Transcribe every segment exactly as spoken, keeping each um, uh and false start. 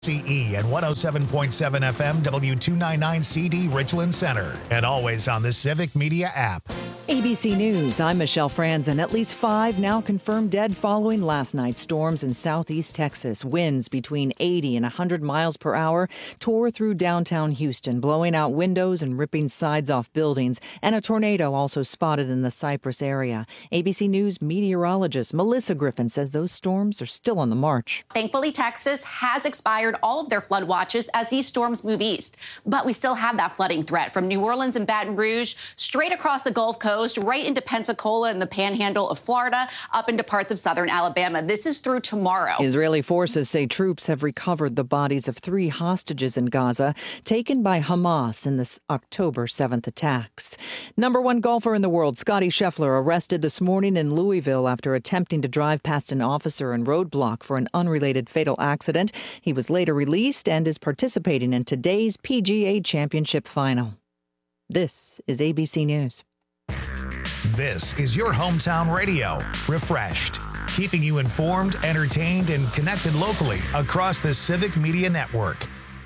C E and one oh seven point seven F M W two ninety-nine C D Richland Center, and always on the Civic Media app. A B C News, I'm Michelle Franzen. At least five now confirmed dead following last night's storms in southeast Texas. Winds between eighty and one hundred miles per hour tore through downtown Houston, blowing out windows and ripping sides off buildings. And a tornado also spotted in the Cypress area. A B C News meteorologist Melissa Griffin says those storms are still on the march. Thankfully, Texas has expired all of their flood watches as these storms move east. But we still have that flooding threat from New Orleans and Baton Rouge, straight across the Gulf Coast, right into Pensacola and the panhandle of Florida, up into parts of southern Alabama. This is through tomorrow. Israeli forces say troops have recovered the bodies of three hostages in Gaza taken by Hamas in the October seventh attacks. Number one golfer in the world, Scottie Scheffler, arrested this morning in Louisville after attempting to drive past an officer and roadblock for an unrelated fatal accident. He was later released and is participating in today's P G A Championship final. This is A B C News. This is your hometown radio, Refreshed, keeping you informed, entertained, and connected locally across the Civic Media Network.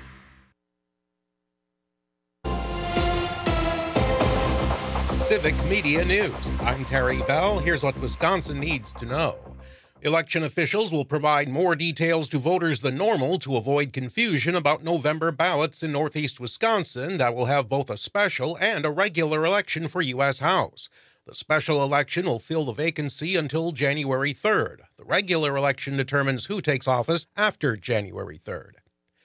Civic Media News. I'm Terry Bell. Here's what Wisconsin needs to know. Election officials will provide more details to voters than normal to avoid confusion about November ballots in northeast Wisconsin that will have both a special and a regular election for U S House. The special election will fill the vacancy until January third. The regular election determines who takes office after January third.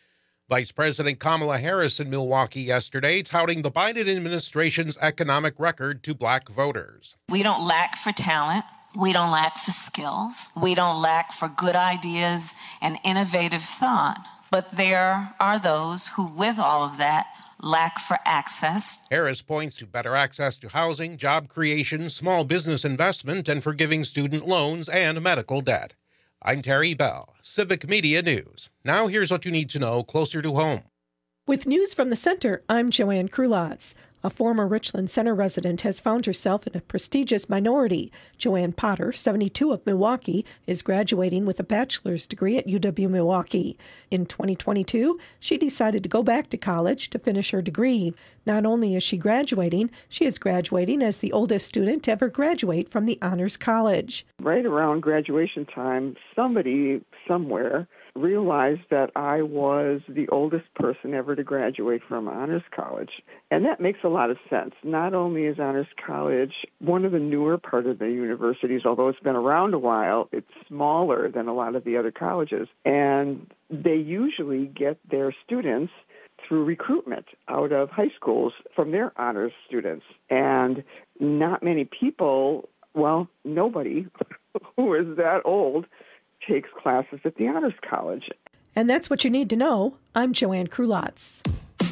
Vice President Kamala Harris in Milwaukee yesterday touting the Biden administration's economic record to black voters. We don't lack for talent. We don't lack for skills. We don't lack for good ideas and innovative thought. But there are those who, with all of that, lack for access. Harris points to better access to housing, job creation, small business investment, and forgiving student loans and medical debt. I'm Terry Bell, Civic Media News. Now here's what you need to know closer to home. With news from the center, I'm Joanne Krulotz. A former Richland Center resident has found herself in a prestigious minority. Joanne Potter, seventy-two, of Milwaukee, is graduating with a bachelor's degree at U W-Milwaukee. In twenty twenty-two, she decided to go back to college to finish her degree. Not only is she graduating, she is graduating as the oldest student to ever graduate from the Honors College. Right around graduation time, somebody somewhere realized that I was the oldest person ever to graduate from Honors College. And that makes a lot of sense. Not only is Honors College one of the newer part of the universities, although it's been around a while, it's smaller than a lot of the other colleges. And they usually get their students through recruitment out of high schools from their honors students. And not many people, well, nobody who is that old takes classes at the Honors College. And that's what you need to know. I'm Joanne Krulotz.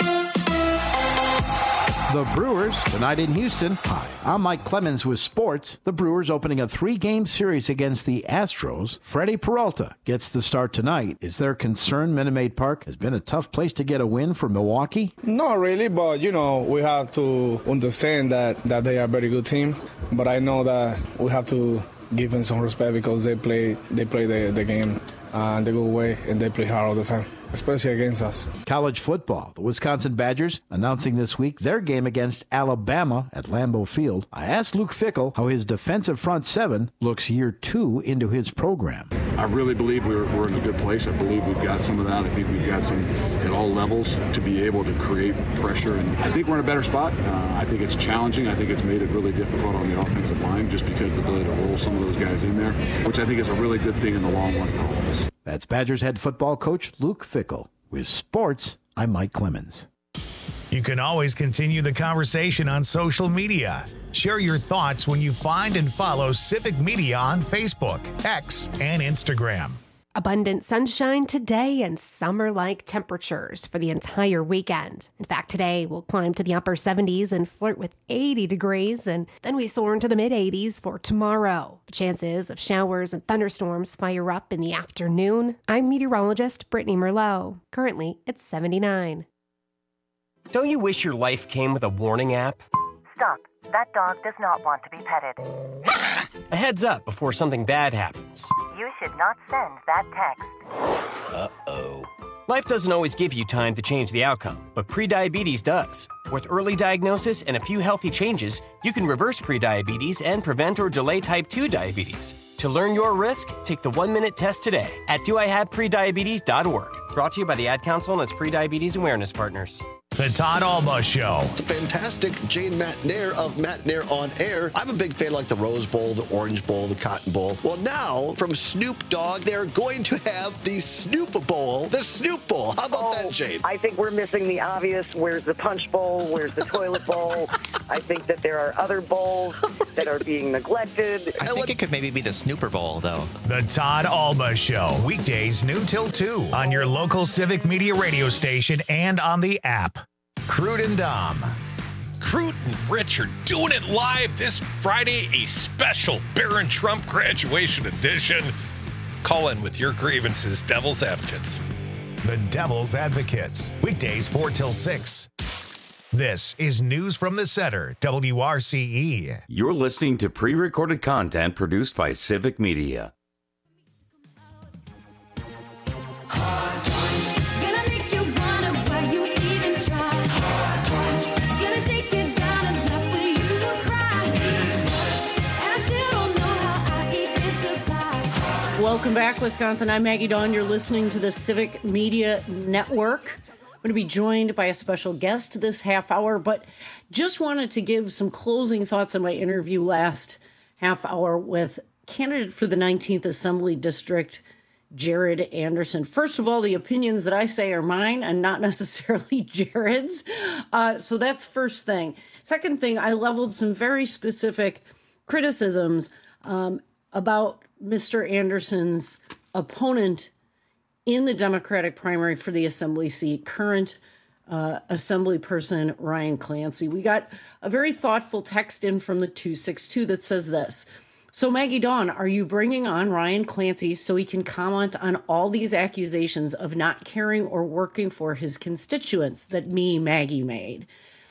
The Brewers, tonight in Houston. Hi, I'm Mike Clemens with sports. The Brewers opening a three-game series against the Astros. Freddie Peralta gets the start tonight. Is there concern Minute Maid Park has been a tough place to get a win for Milwaukee? Not really, but, you know, we have to understand that, that they are a very good team. But I know that we have to give them some respect because they play they play the, the game uh, the good way, and they play hard all the time, especially against us. College football. The Wisconsin Badgers announcing this week their game against Alabama at Lambeau Field. I asked Luke Fickell how his defensive front seven looks year two into his program. I really believe we're, we're in a good place. I believe we've got some of that. I think we've got some at all levels to be able to create pressure. And I think we're in a better spot. Uh, I think it's challenging. I think it's made it really difficult on the offensive line just because the ability to roll some of those guys in there, which I think is a really good thing in the long run for all of us. That's Badgers head football coach Luke Fickell. With sports, I'm Mike Clemens. You can always continue the conversation on social media. Share your thoughts when you find and follow Civic Media on Facebook, X, and Instagram. Abundant sunshine today and summer-like temperatures for the entire weekend. In fact, today we'll climb to the upper seventies and flirt with eighty degrees, and then we soar into the mid-eighties for tomorrow. The chances of showers and thunderstorms fire up in the afternoon. I'm meteorologist Brittany Merlot. Currently, it's seventy-nine. Don't you wish your life came with a warning app? Stop. That dog does not want to be petted. A heads up before something bad happens. You should not send that text. Uh-oh. Life doesn't always give you time to change the outcome, but prediabetes does. With early diagnosis and a few healthy changes, you can reverse prediabetes and prevent or delay type two diabetes. To learn your risk, take the one-minute test today at do I have prediabetes dot org. Brought to you by the Ad Council and its prediabetes awareness partners. The Todd Alba Show. It's a fantastic Jane McNair of McNair on Air. I'm a big fan like the Rose Bowl, the Orange Bowl, the Cotton Bowl. Well, now, from Snoop Dogg, they're going to have the Snoop Bowl, the Snoop Bowl. How about oh, that, Jane? I think we're missing the obvious. Where's the Punch Bowl? Where's the Toilet Bowl? I think that there are other bowls that are being neglected. I think it could maybe be the Snooper Bowl, though. The Todd Alba Show. Weekdays noon till two on your local Civic Media radio station and on the app. Crude and Dom. Crude and Rich are doing it live this Friday, a special Barron Trump graduation edition. Call in with your grievances, Devil's Advocates. The Devil's Advocates. Weekdays four till six. This is News from the Center, W R C E. You're listening to pre-recorded content produced by Civic Media. Welcome back, Wisconsin. I'm Maggie Dawn. You're listening to the Civic Media Network. I'm going to be joined by a special guest this half hour, but just wanted to give some closing thoughts on my interview last half hour with candidate for the nineteenth Assembly District, Jared Anderson. First of all, the opinions that I say are mine and not necessarily Jared's. Uh, so that's first thing. Second thing, I leveled some very specific criticisms um, about Mister Anderson's opponent in the Democratic primary for the Assembly seat, current uh, Assembly person Ryan Clancy. We got a very thoughtful text in from the two six two that says this. So Maggie Dawn, are you bringing on Ryan Clancy so he can comment on all these accusations of not caring or working for his constituents that me, Maggie, made?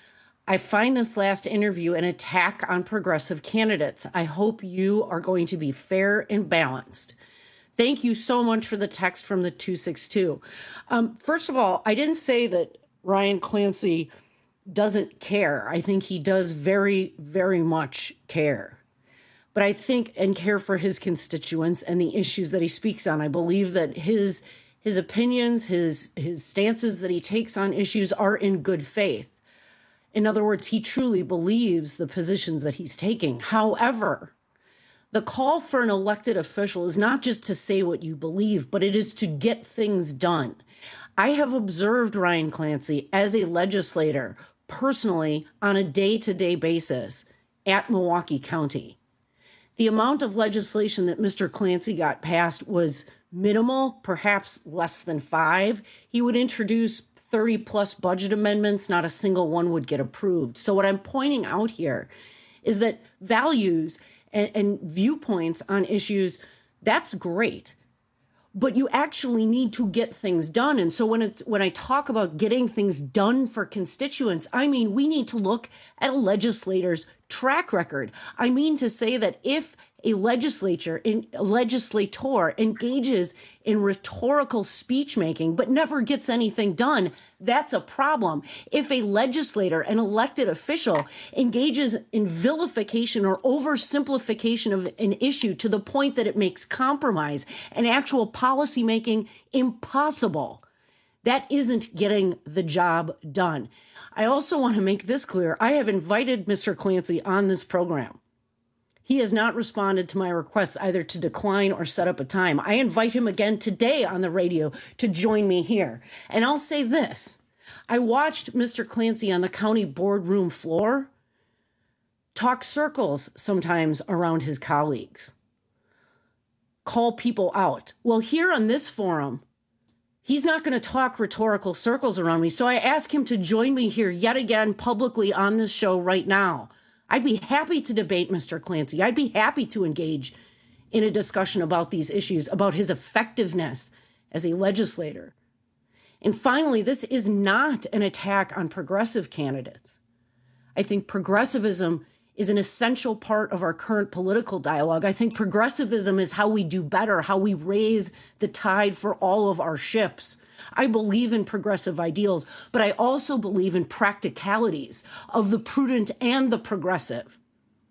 I find this last interview an attack on progressive candidates. I hope you are going to be fair and balanced. Thank you so much for the text from the two six two. Um, first of all, I didn't say that Ryan Clancy doesn't care. I think he does very, very much care. But I think and care for his constituents and the issues that he speaks on. I believe that his his opinions, his his stances that he takes on issues are in good faith. In other words, he truly believes the positions that he's taking. However, the call for an elected official is not just to say what you believe, but it is to get things done. I have observed Ryan Clancy as a legislator personally on a day-to-day basis at Milwaukee County. The amount of legislation that Mister Clancy got passed was minimal, perhaps less than five. He would introduce thirty plus budget amendments, not a single one would get approved. So what I'm pointing out here is that values and, and viewpoints on issues, that's great, but you actually need to get things done. And so when it's when I talk about getting things done for constituents, I mean, we need to look at a legislator's track record. I mean to say that if a legislature, in, a legislator engages in rhetorical speech making but never gets anything done, that's a problem. If a legislator, an elected official, engages in vilification or oversimplification of an issue to the point that it makes compromise and actual policy making impossible, that isn't getting the job done. I also want to make this clear. I have invited Mister Clancy on this program. He has not responded to my requests either to decline or set up a time. I invite him again today on the radio to join me here. And I'll say this. I watched Mister Clancy on the county boardroom floor talk circles sometimes around his colleagues, call people out. Well, here on this forum, he's not going to talk rhetorical circles around me. So I ask him to join me here yet again publicly on this show right now. I'd be happy to debate Mister Clancy. I'd be happy to engage in a discussion about these issues, about his effectiveness as a legislator. And finally, this is not an attack on progressive candidates. I think progressivism is an essential part of our current political dialogue. I think progressivism is how we do better, how we raise the tide for all of our ships. I believe in progressive ideals, but I also believe in practicalities of the prudent and the progressive.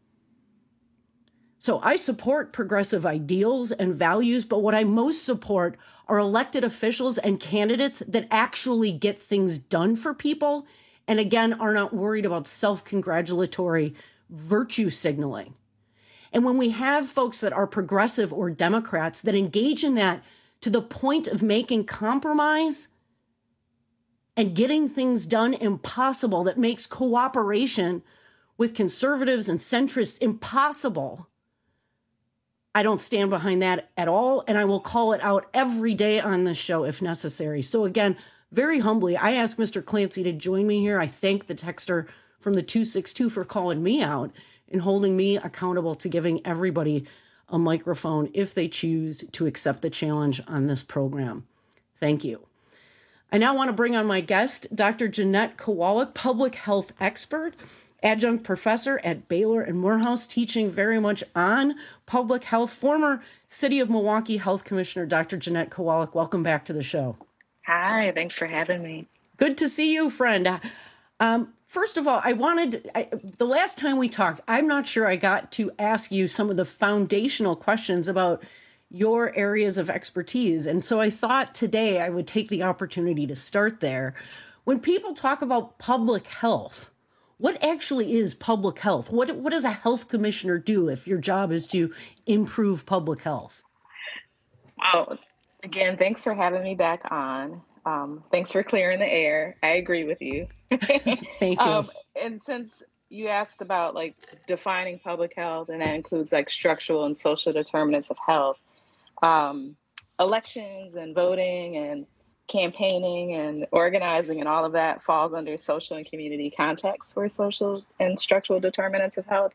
So I support progressive ideals and values, but what I most support are elected officials and candidates that actually get things done for people, and again, are not worried about self-congratulatory virtue signaling. And when we have folks that are progressive or Democrats that engage in that to the point of making compromise and getting things done impossible, that makes cooperation with conservatives and centrists impossible, I don't stand behind that at all, and I will call it out every day on this show if necessary. So again, very humbly, I ask Mister Clancy to join me here. I thank the texter from the two six two for calling me out and holding me accountable to giving everybody a microphone if they choose to accept the challenge on this program. Thank you. I now want to bring on my guest, Doctor Jeanette Kowalik, public health expert, adjunct professor at Baylor and Morehouse, teaching very much on public health, former City of Milwaukee Health Commissioner, Doctor Jeanette Kowalik. Welcome back to the show. Hi, thanks for having me. Good to see you, friend. Um, first of all, I wanted, I, the last time we talked, I'm not sure I got to ask you some of the foundational questions about your areas of expertise. And so I thought today I would take the opportunity to start there. When people talk about public health, what actually is public health? What, what does a health commissioner do if your job is to improve public health? Well, again, thanks for having me back on. Um, thanks for clearing the air. I agree with you. Thank you. Um, and since you asked about like defining public health, and that includes like structural and social determinants of health, um, elections and voting and campaigning and organizing and all of that falls under social and community context for social and structural determinants of health.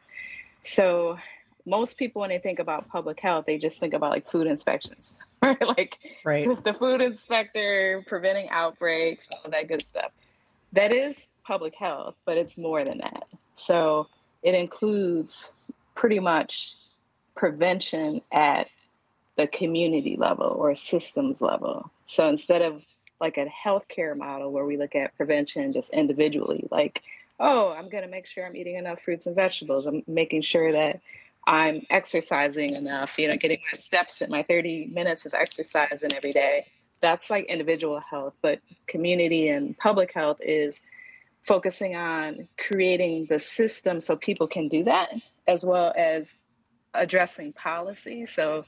So most people, when they think about public health, they just think about like food inspections, right? Like right. the food inspector preventing outbreaks, all that good stuff. That is public health, but it's more than that. So it includes pretty much prevention at the community level or systems level. So instead of like a healthcare model where we look at prevention just individually, like, oh, I'm going to make sure I'm eating enough fruits and vegetables. I'm making sure that I'm exercising enough, you know, getting my steps in, my thirty minutes of exercise in every day. That's like individual health, but community and public health is focusing on creating the system so people can do that, as well as addressing policy. So,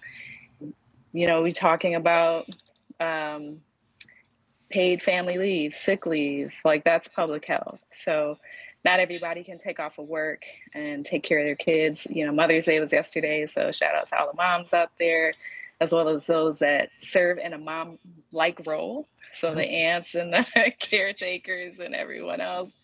you know, we're talking about um, paid family leave, sick leave, like that's public health. So not everybody can take off of work and take care of their kids. You know, Mother's Day was yesterday, so shout out to all the moms out there, as well as those that serve in a mom-like role. So the aunts and the caretakers and everyone else.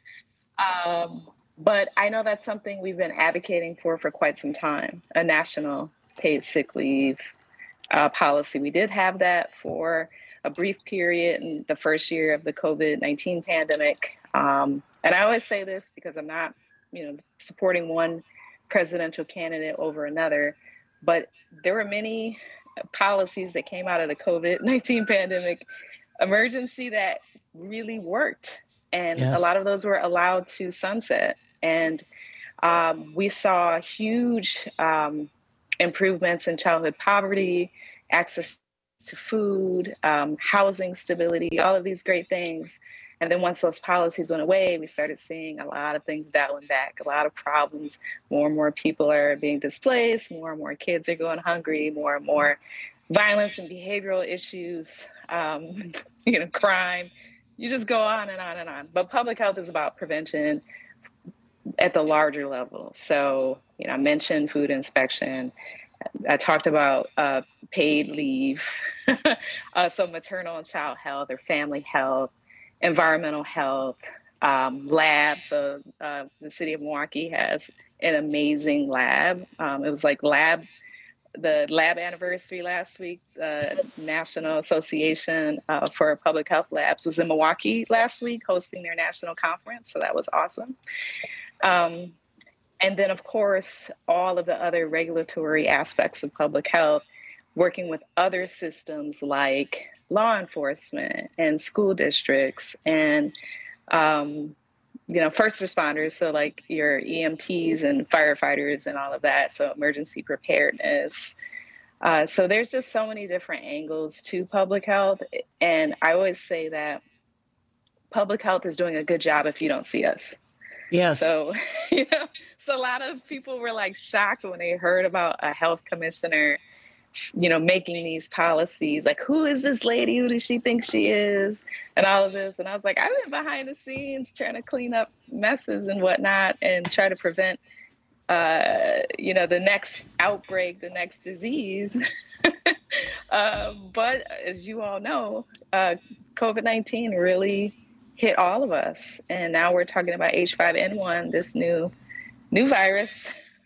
Um, but I know that's something we've been advocating for for quite some time, a national paid sick leave uh, policy. We did have that for a brief period in the first year of the COVID nineteen pandemic. Um, and I always say this because I'm not, you know, supporting one presidential candidate over another, but there were many policies that came out of the COVID nineteen pandemic emergency that really worked. And yes. A lot of those were allowed to sunset. And um, we saw huge um, improvements in childhood poverty, access to food, um, housing stability, all of these great things. And then once those policies went away, we started seeing a lot of things dialing back, a lot of problems. More and more people are being displaced, more and more kids are going hungry, more and more violence and behavioral issues, um, you know, crime. You just go on and on and on. But public health is about prevention at the larger level. So, you know, I mentioned food inspection. I talked about uh, paid leave, uh, so maternal and child health or family health, environmental health, um, labs. So uh, the city of Milwaukee has an amazing lab. Um, it was like lab, the lab anniversary last week. The yes. National Association uh, for Public Health Labs was in Milwaukee last week hosting their national conference. So that was awesome. Um, And then, of course, all of the other regulatory aspects of public health, working with other systems like law enforcement and school districts and, um, you know, first responders. So like your E M Ts and firefighters and all of that. So emergency preparedness. Uh, so there's just so many different angles to public health. And I always say that public health is doing a good job if you don't see us. Yes. So, you know, so a lot of people were like shocked when they heard about a health commissioner, you know, making these policies, like, who is this lady? Who does she think she is? And all of this. And I was like, I've been behind the scenes trying to clean up messes and whatnot and try to prevent, uh, you know, the next outbreak, the next disease. uh, but as you all know, uh, COVID nineteen really hit all of us. And now we're talking about H five N one, this new new virus.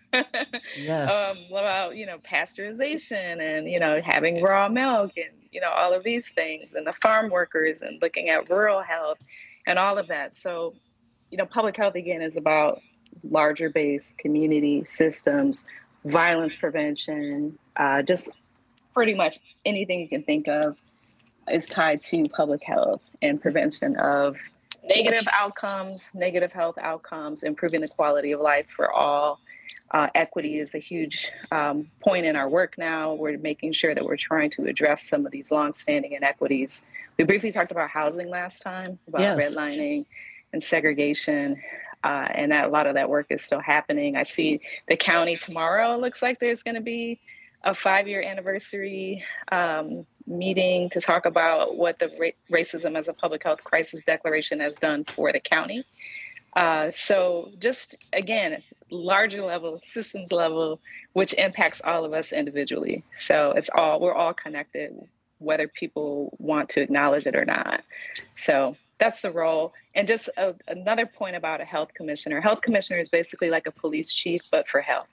Yes. Um, about, you know, pasteurization and, you know, having raw milk and, you know, all of these things, and the farm workers and looking at rural health and all of that. So, you know, public health, again, is about larger base community systems, violence prevention, uh, just pretty much anything you can think of is tied to public health and prevention of negative outcomes, negative health outcomes, improving the quality of life for all. Uh, equity is a huge um, point in our work now. We're making sure that we're trying to address some of these longstanding inequities. We briefly talked about housing last time, about Yes. redlining and segregation, uh, and that a lot of that work is still happening. I see the county tomorrow looks like there's going to be a five-year anniversary um, meeting to talk about what the ra- Racism as a Public Health Crisis Declaration has done for the county. Uh, so just, again, larger level, systems level, which impacts all of us individually. So it's all, we're all connected, whether people want to acknowledge it or not. So that's the role. And just a, another point about a health commissioner. Health commissioner is basically like a police chief, but for health.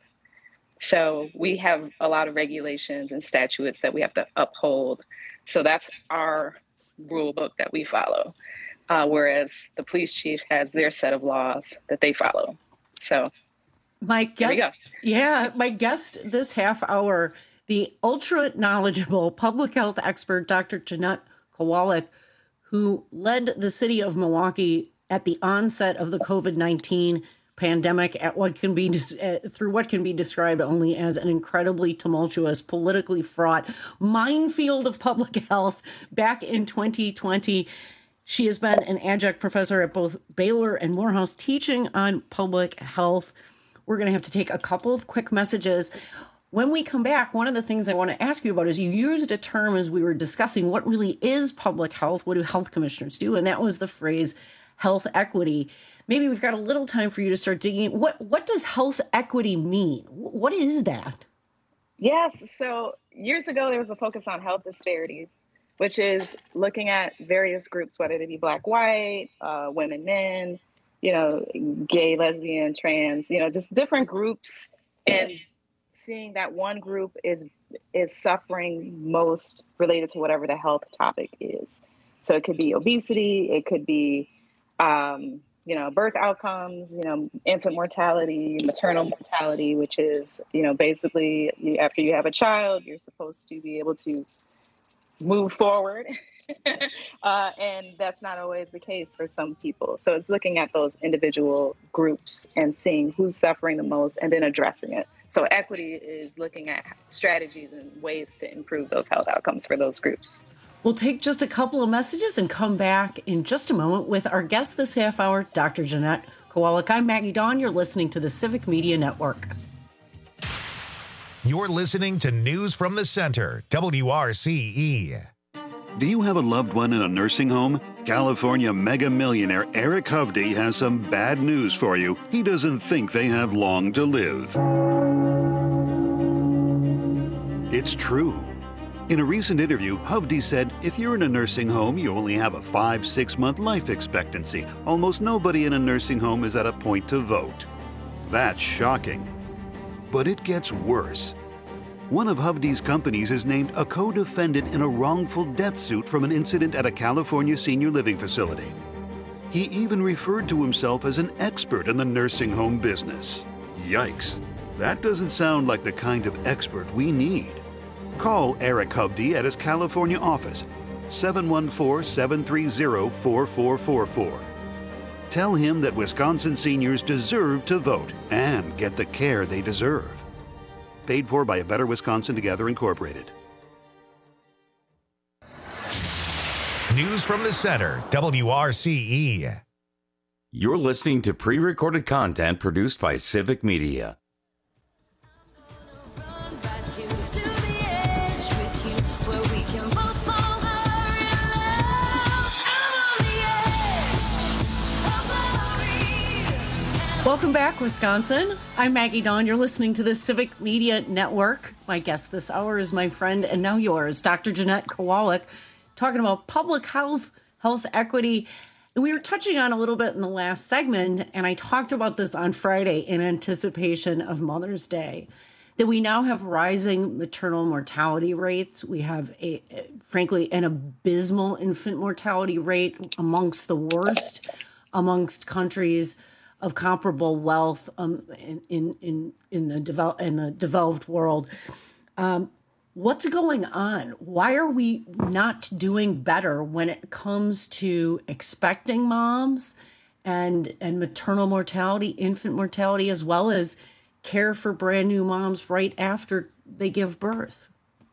So we have a lot of regulations and statutes that we have to uphold. So that's our rule book that we follow. Uh, whereas the police chief has their set of laws that they follow. So my guest, there we go. yeah, my guest this half hour, the ultra knowledgeable public health expert, Doctor Jeanette Kowalik, who led the city of Milwaukee at the onset of the COVID nineteen pandemic at what can be uh, through what can be described only as an incredibly tumultuous, politically fraught minefield of public health back in twenty twenty. She has been an adjunct professor at both Baylor and Morehouse teaching on public health. We're going to have to take a couple of quick messages. When we come back, one of the things I want to ask you about is you used a term as we were discussing what really is public health, what do health commissioners do? And that was the phrase health equity. Maybe we've got a little time for you to start digging. What, what does health equity mean? What is that? Yes. So years ago, there was a focus on health disparities, which is looking at various groups, whether they be Black, white, uh, women, men, you know, gay, lesbian, trans, you know, just different groups, and seeing that one group is is suffering most related to whatever the health topic is. So it could be obesity, it could be, um, you know, birth outcomes, you know, infant mortality, maternal mortality, which is, you know, basically you, after you have a child, you're supposed to be able to move forward. uh, and that's not always the case for some people. So it's looking at those individual groups and seeing who's suffering the most and then addressing it. So equity is looking at strategies and ways to improve those health outcomes for those groups. We'll take just a couple of messages and come back in just a moment with our guest this half hour, Doctor Jeanette Kowalik. I'm Maggie Dawn. You're listening to the Civic Media Network. You're listening to News from the Center, W R C E. Do you have a loved one in a nursing home? California mega millionaire Eric Hovde has some bad news for you. He doesn't think they have long to live. It's true. In a recent interview, Hovde said, if you're in a nursing home, you only have a five, six month life expectancy. Almost nobody in a nursing home is at a point to vote. That's shocking. But it gets worse. One of Hovde's companies is named a co-defendant in a wrongful death suit from an incident at a California senior living facility. He even referred to himself as an expert in the nursing home business. Yikes. That doesn't sound like the kind of expert we need. Call Eric Hovde at his California office, seven one four, seven three zero, four four four four. Tell him that Wisconsin seniors deserve to vote and get the care they deserve. Paid for by A Better Wisconsin Together, Incorporated. News from the center, W R C E. You're listening to pre-recorded content produced by Civic Media. Welcome back, Wisconsin. I'm Maggie Dawn. You're listening to the Civic Media Network. My guest this hour is my friend, and now yours, Doctor Jeanette Kowalik, talking about public health, health equity. And we were touching on a little bit in the last segment, and I talked about this on Friday in anticipation of Mother's Day, that we now have rising maternal mortality rates. We have, a, frankly, an abysmal infant mortality rate amongst the worst amongst countries of comparable wealth um, in, in in in the develop in the developed world. Um, what's going on? Why are we not doing better when it comes to expecting moms and and maternal mortality, infant mortality, as well as care for brand new moms right after they give birth?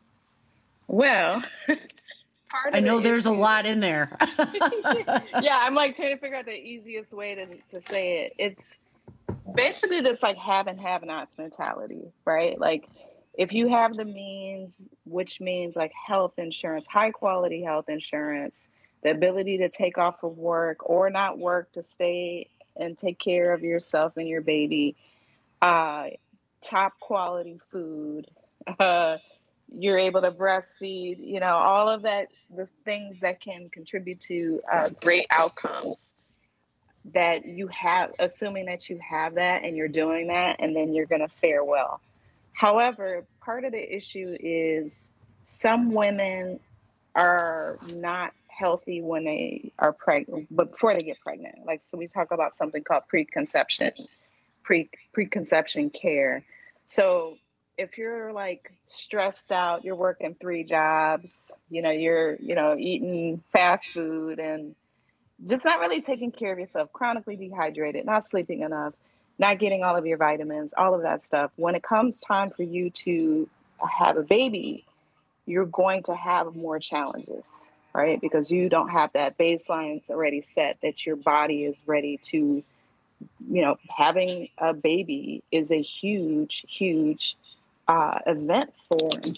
Well, part of I know it there's is, a lot in there. yeah, I'm like trying to figure out the easiest way to, to say it. It's basically this like have and have nots mentality, right? Like if you have the means, which means like health insurance, high quality health insurance, the ability to take off of work or not work to stay and take care of yourself and your baby, uh, top quality food, uh, you're able to breastfeed, you know, all of that, the things that can contribute to uh, great outcomes that you have, assuming that you have that and you're doing that, and then you're going to fare well. However, part of the issue is some women are not healthy when they are pregnant, but before they get pregnant. Like, so we talk about something called preconception, pre preconception care. So if you're like stressed out, you're working three jobs, you know, you're, you know, eating fast food and just not really taking care of yourself, chronically dehydrated, not sleeping enough, not getting all of your vitamins, all of that stuff. When it comes time for you to have a baby, you're going to have more challenges, right? Because you don't have that baseline already set that your body is ready to, you know, having a baby is a huge, huge Uh, event for. So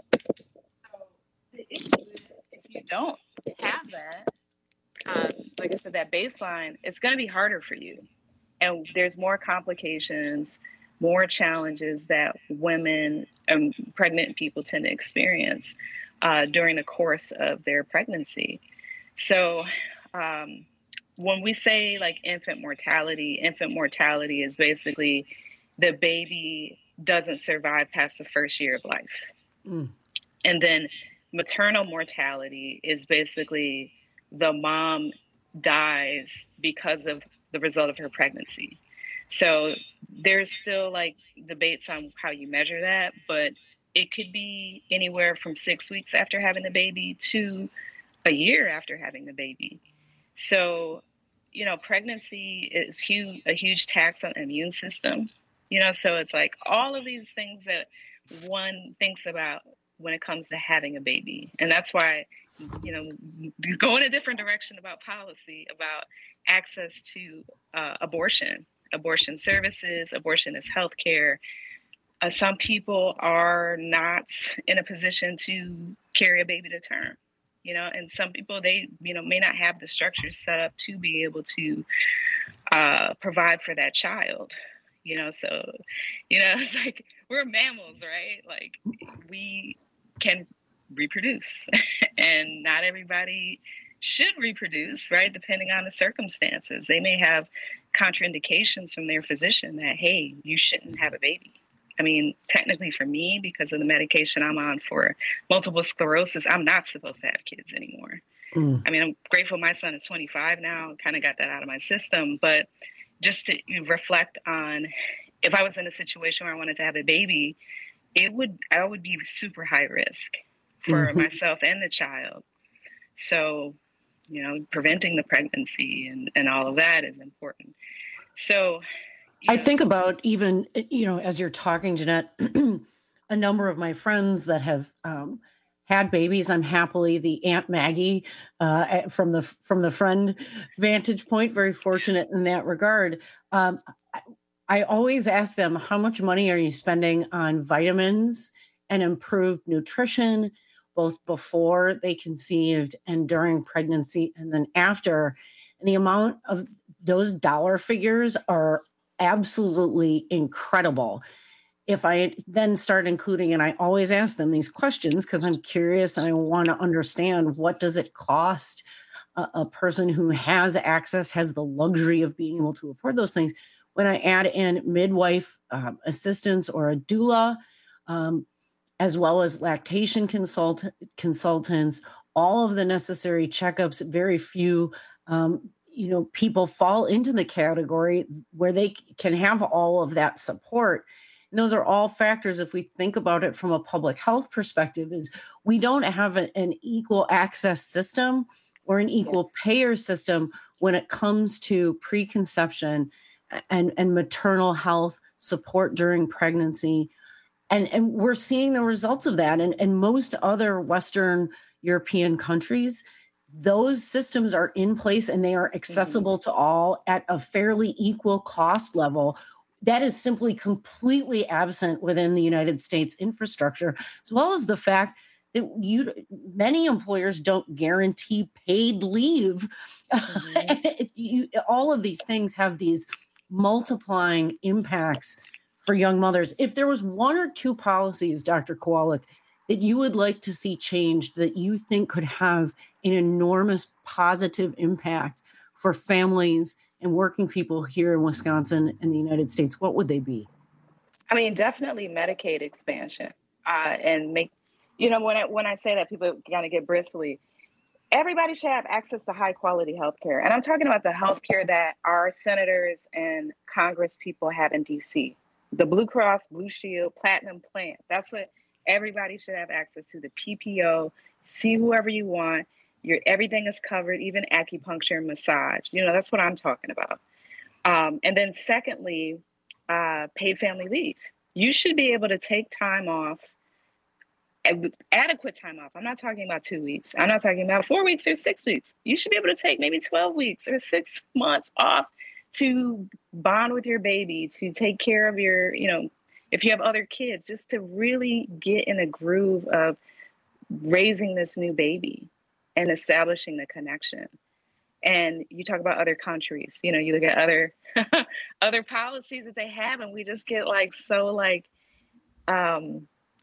the issue is if you don't have that, um, like I said, that baseline, it's going to be harder for you. And there's more complications, more challenges that women and um, pregnant people tend to experience uh, during the course of their pregnancy. So um, when we say like infant mortality, infant mortality is basically the baby doesn't survive past the first year of life. Mm. And then maternal mortality is basically the mom dies because of the result of her pregnancy. So there's still like debates on how you measure that, but it could be anywhere from six weeks after having the baby to a year after having the baby. So, you know, pregnancy is huge, a huge tax on the immune system. You know, so it's like all of these things that one thinks about when it comes to having a baby. And that's why, you know, you go in a different direction about policy, about access to uh, abortion, abortion services, abortion is healthcare. Uh, some people are not in a position to carry a baby to term, you know, and some people, they, you know, may not have the structures set up to be able to uh, provide for that child. You know, so, you know, it's like we're mammals, right? Like we can reproduce and not everybody should reproduce, right? Depending on the circumstances. They may have contraindications from their physician that, hey, you shouldn't have a baby. I mean, technically for me, because of the medication I'm on for multiple sclerosis, I'm not supposed to have kids anymore. Mm. I mean, I'm grateful my son is twenty-five now, kind of got that out of my system, but just to reflect on if I was in a situation where I wanted to have a baby, it would I would be super high risk for mm-hmm. myself and the child. So, you know, preventing the pregnancy and, and all of that is important. So I know, think about even, you know, as you're talking, Jeanette, a number of my friends that have um, had babies. I'm happily the Aunt Maggie uh, from the from the friend vantage point, very fortunate in that regard. Um, I, I always ask them, how much money are you spending on vitamins and improved nutrition, both before they conceived and during pregnancy and then after? And the amount of those dollar figures are absolutely incredible. If I then start including, and I always ask them these questions because I'm curious and I want to understand, what does it cost a, a person who has access, has the luxury of being able to afford those things? When I add in midwife um, assistance or a doula, um, as well as lactation consult- consultants, all of the necessary checkups, very few um, you know, people fall into the category where they can have all of that support. And those are all factors, if we think about it from a public health perspective, is we don't have a, an equal access system or an equal payer system when it comes to preconception and, and maternal health support during pregnancy. And, and we're seeing the results of that. And, and most other Western European countries, those systems are in place and they are accessible mm-hmm. to all at a fairly equal cost level. That is simply completely absent within the United States infrastructure, as well as the fact that you many employers don't guarantee paid leave. Mm-hmm. you, all of these things have these multiplying impacts for young mothers. If there was one or two policies, Doctor Kowalik, that you would like to see changed, that you think could have an enormous positive impact for families and working people here in Wisconsin and the United States, what would they be? I mean, definitely Medicaid expansion uh, and make, you know, when I, when I say that, people kind of get bristly. Everybody should have access to high quality healthcare. And I'm talking about the healthcare that our senators and Congress people have in D C. The Blue Cross, Blue Shield, Platinum Plan. That's what everybody should have access to. The P P O, see whoever you want. Your everything is covered, even acupuncture and massage. You know, that's what I'm talking about. Um, and then secondly, uh, paid family leave. You should be able to take time off, adequate time off. I'm not talking about two weeks. I'm not talking about four weeks or six weeks. You should be able to take maybe twelve weeks or six months off to bond with your baby, to take care of your, you know, if you have other kids, just to really get in a groove of raising this new baby and establishing the connection. And you talk about other countries, you know, you look at other other policies that they have, and we just get like so like, um,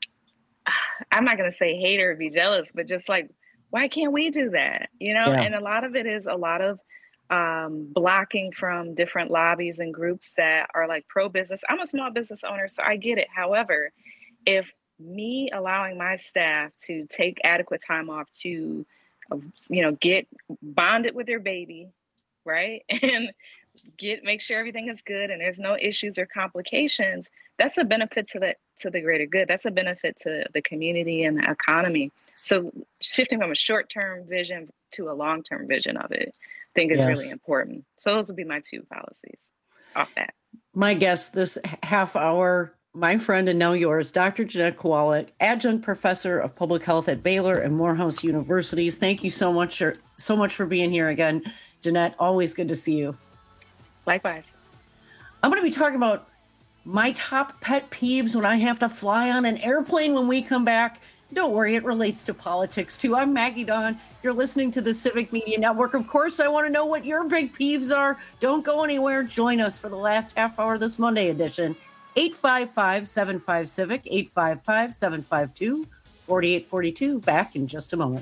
I'm not going to say hate or be jealous, but just like, why can't we do that? You know, yeah. And a lot of it is a lot of um, blocking from different lobbies and groups that are like pro-business. I'm a small business owner, so I get it. However, if me allowing my staff to take adequate time off to, uh, you know, get bonded with their baby, right? And get, make sure everything is good and there's no issues or complications, that's a benefit to the, to the greater good. That's a benefit to the community and the economy. So shifting from a short-term vision to a long-term vision of it, I think is yes. really important. So those would be my two policies off that. My guest this half hour, my friend and now yours, Doctor Jeanette Kowalik, adjunct professor of public health at Baylor and Morehouse Universities. Thank you so much for, so much for being here again, Jeanette. Always good to see you. Likewise. I'm going to be talking about my top pet peeves when I have to fly on an airplane when we come back. Don't worry, it relates to politics too. I'm Maggie Dawn. You're listening to the Civic Media Network. Of course, I want to know what your big peeves are. Don't go anywhere. Join us for the last half hour this Monday edition. eight five five, seven five, Civic, eight five five, seven five two, four eight four two. Back in just a moment.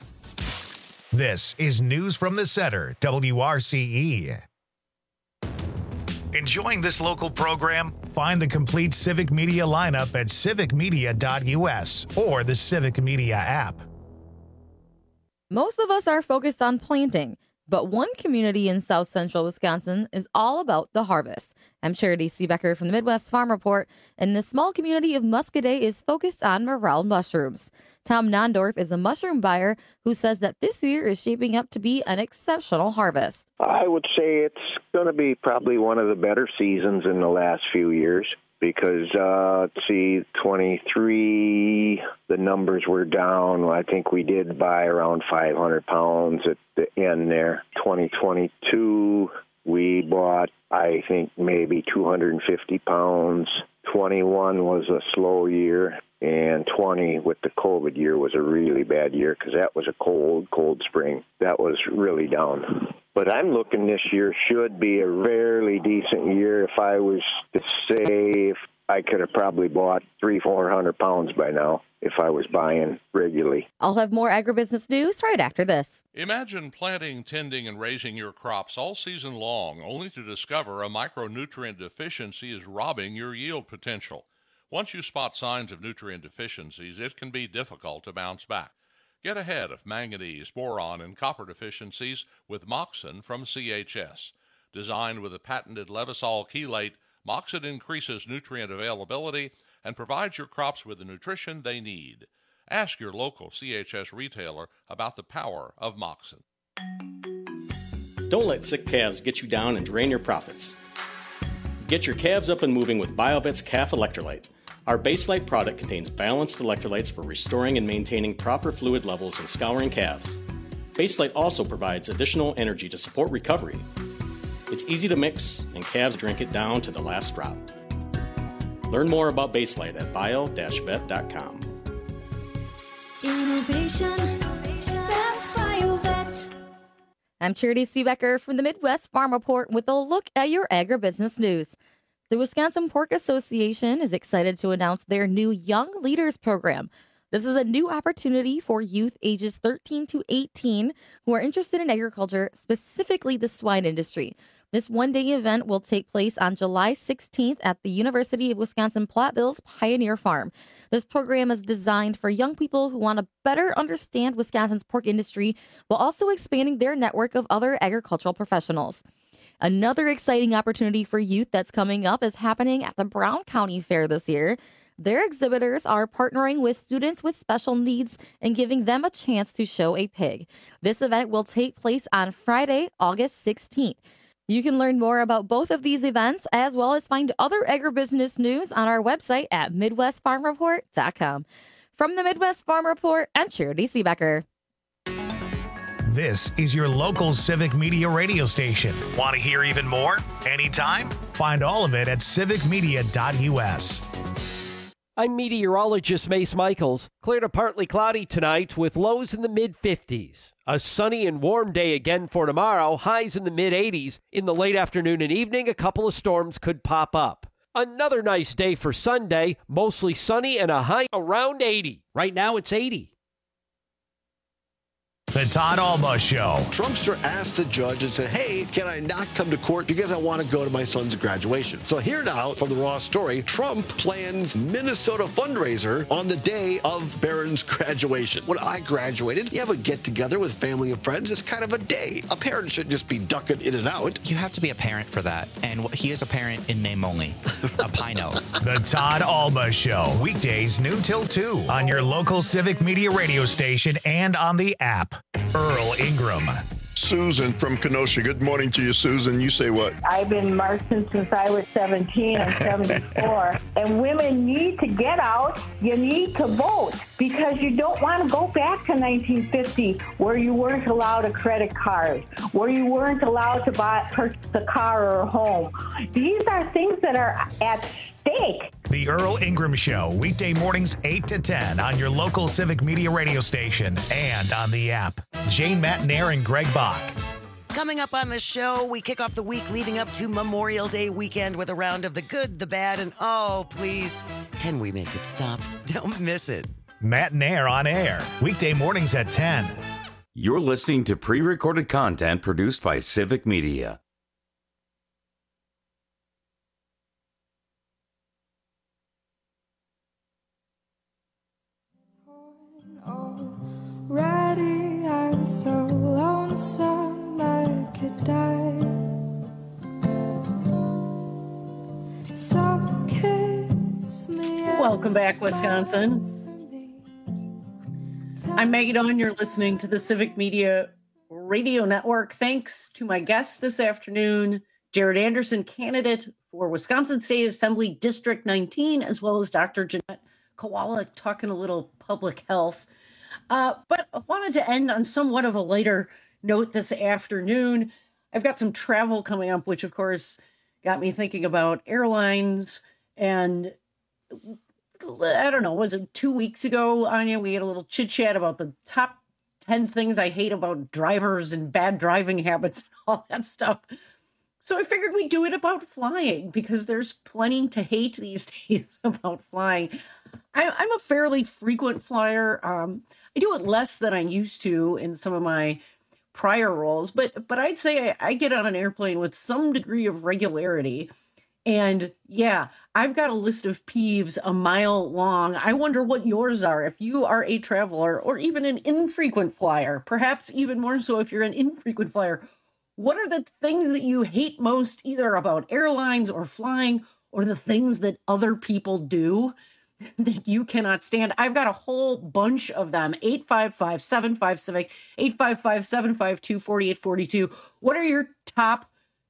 This is News from the Center, W R C E. Enjoying this local program? Find the complete Civic Media lineup at civic media dot u s or the Civic Media app. Most of us are focused on planting, But one community in south central Wisconsin is all about the harvest. I'm Charity Seebecker from the Midwest Farm Report, and the small community of Muscadet is focused on morel mushrooms. Tom Nondorf is a mushroom buyer who says that this year is shaping up to be an exceptional harvest. I would say it's going to be probably one of the better seasons in the last few years. Because, uh, let's see, twenty-three, the numbers were down. I think we did buy around five hundred pounds at the end there. twenty twenty-two, we bought, I think, maybe two hundred fifty pounds. twenty-one was a slow year, and twenty with the COVID year was a really bad year because that was a cold, cold spring. That was really down. But I'm looking this year should be a fairly decent year. If I was to say, if I could have probably bought three, four hundred pounds by now if I was buying regularly. I'll have more agribusiness news right after this. Imagine planting, tending, and raising your crops all season long, only to discover a micronutrient deficiency is robbing your yield potential. Once you spot signs of nutrient deficiencies, it can be difficult to bounce back. Get ahead of manganese, boron, and copper deficiencies with Moxon from C H S. Designed with a patented Levisol chelate, Moxon increases nutrient availability and provides your crops with the nutrition they need. Ask your local C H S retailer about the power of Moxon. Don't let sick calves get you down and drain your profits. Get your calves up and moving with BioVet's Calf Electrolyte. Our Baselite product contains balanced electrolytes for restoring and maintaining proper fluid levels in scouring calves. Baselite also provides additional energy to support recovery. It's easy to mix, and calves drink it down to the last drop. Learn more about Baselite at bio dash vet dot com. Innovation, that's BioVet. I'm Charity Seebecker from the Midwest Farm Report with a look at your agribusiness news. The Wisconsin Pork Association is excited to announce their new Young Leaders Program. This is a new opportunity for youth ages thirteen to eighteen who are interested in agriculture, specifically the swine industry. This one-day event will take place on July sixteenth at the University of Wisconsin-Platteville's Pioneer Farm. This program is designed for young people who want to better understand Wisconsin's pork industry while also expanding their network of other agricultural professionals. Another exciting opportunity for youth that's coming up is happening at the Brown County Fair this year. Their exhibitors are partnering with students with special needs and giving them a chance to show a pig. This event will take place on Friday, August sixteenth. You can learn more about both of these events as well as find other agribusiness news on our website at midwest farm report dot com. From the Midwest Farm Report, I'm Charity Seebecker. This is your local civic media radio station. Want to hear even more? Anytime? Find all of it at civic media dot U S. I'm meteorologist Mace Michaels. Clear to partly cloudy tonight with lows in the mid fifties. A sunny and warm day again for tomorrow, highs in the mid eighties. In the late afternoon and evening, a couple of storms could pop up. Another nice day for Sunday, mostly sunny and a high around eighty. Right now it's eighty. The Todd Alba Show. Trumpster asked the judge and said, hey, can I not come to court because I want to go to my son's graduation? So here now from the Raw story, Trump plans Minnesota fundraiser on the day of Barron's graduation. When I graduated, you have a get-together with family and friends. It's kind of a day. A parent should just be ducking in and out. You have to be a parent for that. And he is a parent in name only. A Pino. The Todd Alba Show. Weekdays noon till two on your local civic media radio station and on the app. Earl Ingram. Susan from Kenosha. Good morning to you, Susan. You say what? I've been marching since I was seventeen. I'm seventy-four. And women need to get out. You need to vote because you don't want to go back to nineteen fifty where you weren't allowed a credit card, where you weren't allowed to buy purchase a car or a home. These are things that are at stake. The Earl Ingram Show, weekday mornings eight to ten on your local civic media radio station and on the app. Jane Matnair and Greg Bach. Coming up on the show, we kick off the week leading up to Memorial Day weekend with a round of the good, the bad, and oh, please, can we make it stop? Don't miss it. Matnair on air, weekday mornings at ten. You're listening to pre-recorded content produced by Civic Media. Already I'm so lonesome. die. So kiss me. Welcome back, Wisconsin. I'm Maggie Dawn. You're listening to the Civic Media Radio Network. Thanks to my guest this afternoon, Jared Anderson, candidate for Wisconsin State Assembly District nineteen, as well as Doctor Jeanette Kowalik, talking a little public health. Uh, but I wanted to end on somewhat of a lighter note this afternoon. I've got some travel coming up, which, of course, got me thinking about airlines. And I don't know, was it two weeks ago, Anya? We had a little chit chat about the top ten things I hate about drivers and bad driving habits and all that stuff. So I figured we'd do it about flying, because there's plenty to hate these days about flying. I, I'm a fairly frequent flyer. Um, I do it less than I used to in some of my prior roles, but but I'd say I, I get on an airplane with some degree of regularity. And yeah, I've got a list of peeves a mile long. I wonder what yours are if you are a traveler or even an infrequent flyer, perhaps even more so if you're an infrequent flyer. What are the things that you hate most, either about airlines or flying, or the things that other people do that you cannot stand? I've got a whole bunch of them. eight five five, seven five, civic, eight five five, seven five two, four eight four two. What are your top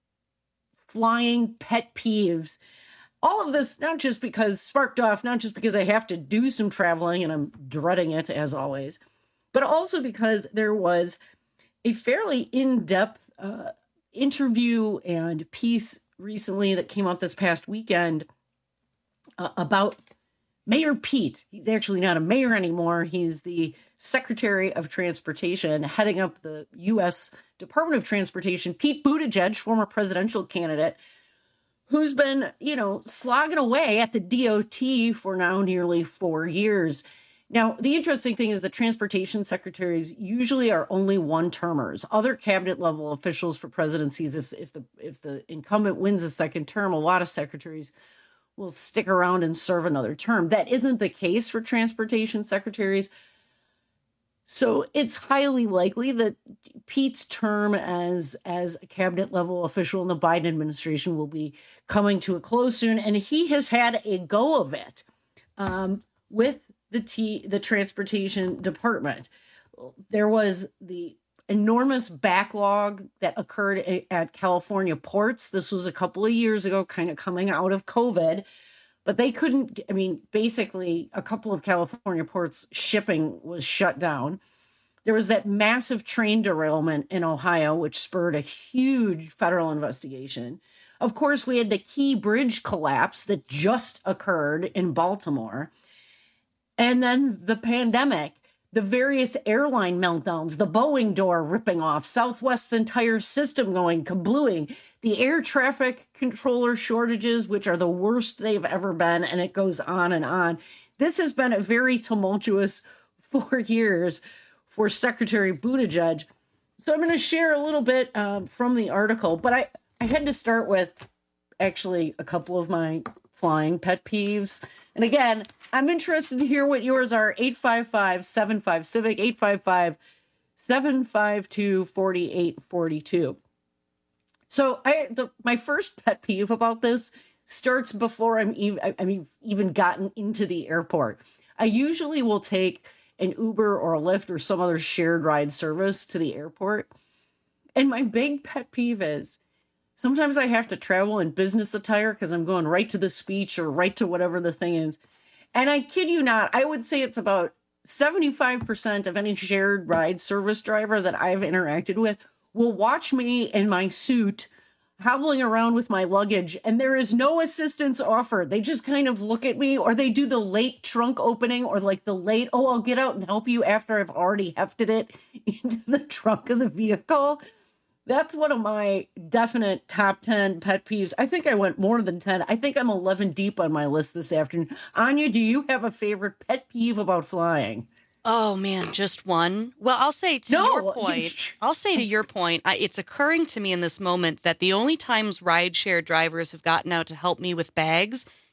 flying pet peeves? All of this, not just because sparked off, not just because I have to do some traveling and I'm dreading it as always, but also because there was a fairly in-depth uh, interview and piece recently that came out this past weekend uh, about Mayor Pete. He's actually not a mayor anymore. He's the Secretary of Transportation, heading up the U S Department of Transportation. Pete Buttigieg, former presidential candidate, who's been, you know, slogging away at the D O T for now nearly four years. Now, the interesting thing is that transportation secretaries usually are only one-termers. Other cabinet-level officials for presidencies, if if the if the incumbent wins a second term, a lot of secretaries will stick around and serve another term. That isn't the case for transportation secretaries. So it's highly likely that Pete's term as, as a cabinet-level official in the Biden administration will be coming to a close soon, and he has had a go of it um, with the T, the transportation department. There was the enormous backlog that occurred at California ports. This was a couple of years ago, kind of coming out of COVID, but they couldn't, I mean, basically a couple of California ports shipping was shut down. There was that massive train derailment in Ohio, which spurred a huge federal investigation. Of course, we had the Key Bridge collapse that just occurred in Baltimore. And then the pandemic, the various airline meltdowns, the Boeing door ripping off, Southwest's entire system going kablooing, the air traffic controller shortages, which are the worst they've ever been, and it goes on and on. This has been a very tumultuous four years for Secretary Buttigieg. So I'm going to share a little bit um, from the article, but I, I had to start with actually a couple of my flying pet peeves. And again, I'm interested to hear what yours are. eight five five, seven five, civic, eight five five, seven five two, four eight four two. So I, the, my first pet peeve about this starts before I'm even, I mean, even gotten into the airport. I usually will take an Uber or a Lyft or some other shared ride service to the airport. And my big pet peeve is sometimes I have to travel in business attire because I'm going right to the speech or right to whatever the thing is. And I kid you not, I would say it's about seventy-five percent of any shared ride service driver that I've interacted with will watch me in my suit hobbling around with my luggage, and there is no assistance offered. They just kind of look at me, or they do the late trunk opening, or like the late, oh, I'll get out and help you after I've already hefted it into the trunk of the vehicle. That's one of my definite top ten pet peeves. I think I went more than ten. I think I'm eleven deep on my list this afternoon. Anya, do you have a favorite pet peeve about flying? Oh, man, just one. Well, I'll say to No, your point, I'll say to your point, I, it's occurring to me in this moment that the only times rideshare drivers have gotten out to help me with bags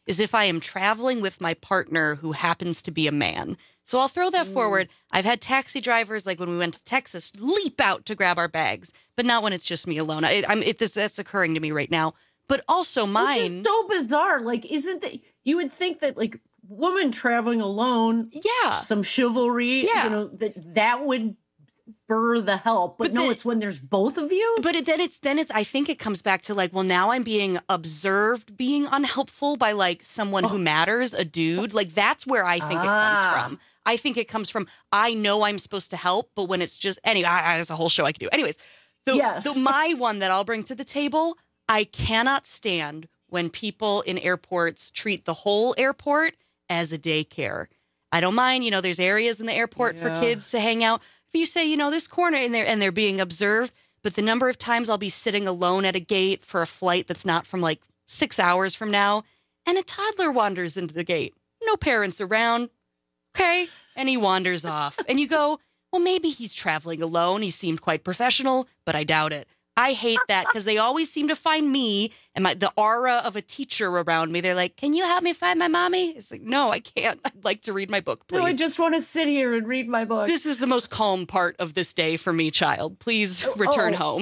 is if I am traveling with my partner who happens to be a man. So I'll throw that mm. forward. I've had taxi drivers, like when we went to Texas, leap out to grab our bags, but not when it's just me alone. I, I'm it, this, that's occurring to me right now. But also mine. Which is so bizarre. Like, isn't that, you would think that, like, woman traveling alone, yeah, some chivalry, yeah. you know, that that would spur the help. But, but no, the, it's when there's both of you. But it, then it's, then it's, I think it comes back to like, well, now I'm being observed being unhelpful by like someone oh. who matters, a dude. Like, that's where I think ah. it comes from. I think it comes from, I know I'm supposed to help, but when it's just, anyway, I, I, there's a whole show I could do. Anyways, the, yes. the, my one that I'll bring to the table, I cannot stand when people in airports treat the whole airport as a daycare. I don't mind, you know, there's areas in the airport yeah. for kids to hang out. If you say, you know, this corner in there and they're being observed, but the number of times I'll be sitting alone at a gate for a flight that's not from like six hours from now, and a toddler wanders into the gate. No parents around. Okay. And he wanders off. And you go, well, maybe he's traveling alone. He seemed quite professional, but I doubt it. I hate that because they always seem to find me and my, the aura of a teacher around me. They're like, can you help me find my mommy? It's like, no, I can't. I'd like to read my book, please. No, I just want to sit here and read my book. This is the most calm part of this day for me, child. Please return oh, home.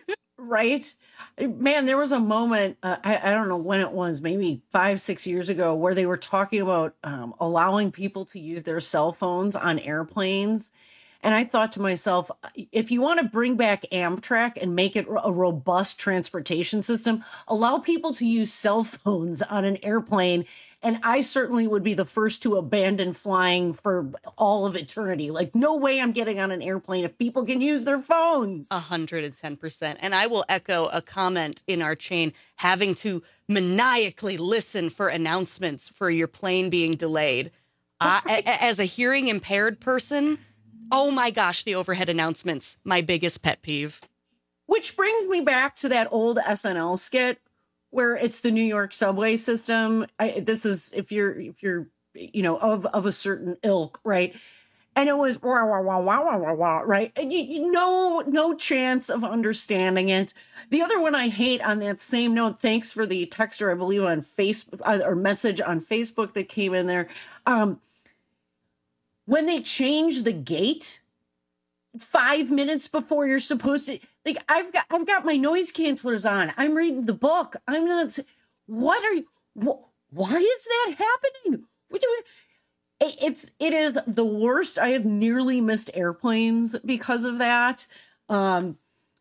Right? Man, there was a moment, uh, I, I don't know when it was, maybe five, six years ago, where they were talking about um, allowing people to use their cell phones on airplanes. And I thought to myself, if you want to bring back Amtrak and make it a robust transportation system, allow people to use cell phones on an airplane. And I certainly would be the first to abandon flying for all of eternity. Like, no way I'm getting on an airplane if people can use their phones. one hundred ten percent. And I will echo a comment in our chain, having to maniacally listen for announcements for your plane being delayed. Uh, as a hearing impaired person, oh my gosh, the overhead announcements, my biggest pet peeve. Which brings me back to that old S N L skit where it's the New York subway system. I, this is if you're if you're you know of of a certain ilk, right? And it was wah, wah, wah, wah, wah, wah, wah, right? And you, you no no chance of understanding it. The other one I hate on that same note. Thanks for the texter, I believe on Facebook uh, or message on Facebook that came in there. Um, When they change the gate five minutes before you're supposed to, like, I've got, I've got my noise cancelers on. I'm reading the book. I'm not. What are you? Wh- why is that happening? What do we, it, it's it is the worst. I have nearly missed airplanes because of that. Um,